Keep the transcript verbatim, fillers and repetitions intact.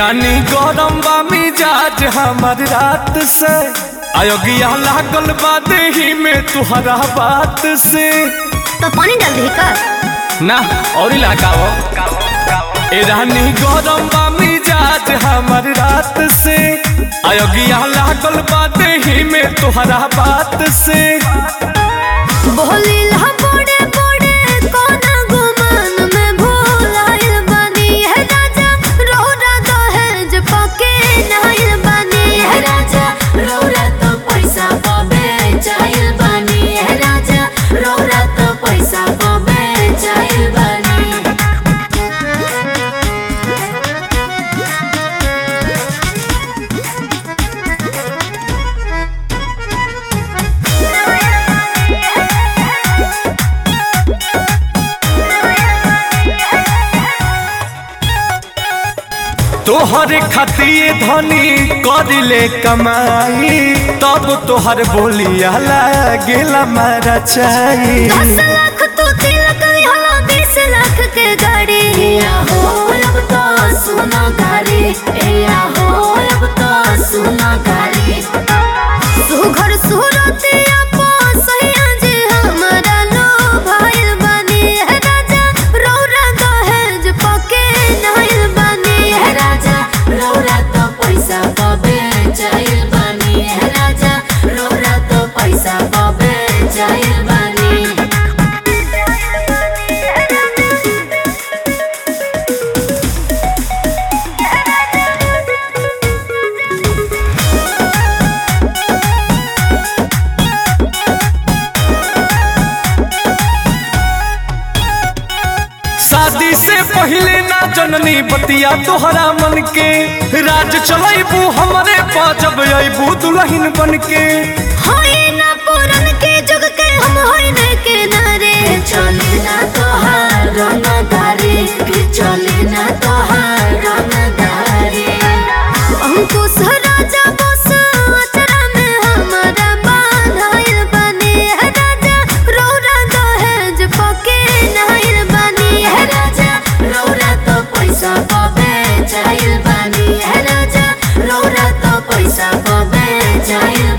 रानी गरम बा मिजाज हमर रात से अयोग्या लागल बा देही में तुहरा बात से। तो पानी डाल दी का ना और लगाओ। ए रानी गरम बा मिजाज हमर रात से अयोग्या लागल बा देही में तुहरा बात से। बोली ला बड़े बड़े कोना गुमान में भोलाइल बानी है राजा रौरा दहेज पके नाइल बानी है राजा रौरा तो पैसा पबे चाइल बानी है राजा रौरा तो पैसा पबे चाइल बानी। तोहर खातिर धनी करिले कमाई तब तोहर बोलिया लागेला मारा चाही। दस लाख तो तिलक होला बीस लाख के गाड़ी या हो अब तो सुना गाड़ी या हो अब तो सुना गाड़ी सुघर सुरतिया सैया जे हमारा लो भाइल बानी है राजा रौरा दहेज पके नाइल बानी है राजा रौरा तो पैसा पबे चाइल बानी है राजा रौरा तो पैसा पबे चाइल बानी। शादी से पहले ना जननी बतिया तोहरा मन के राज चलैबू हमरे पाजब अबू दुल्हन बन के। होई ना पुरन के जुग के हम होई न के नारे चले ना तोहार रंगदारी चले ना तोहार रंगदारी अंकुश राजा बस अचरा में हमारा बांधाइल बानी है राजा रौरा दहेज पके नाइल बानी है राजा रौरा तो पैसा पबे चाइल बानी है राजा रौरा तो पैसा पबे चाइल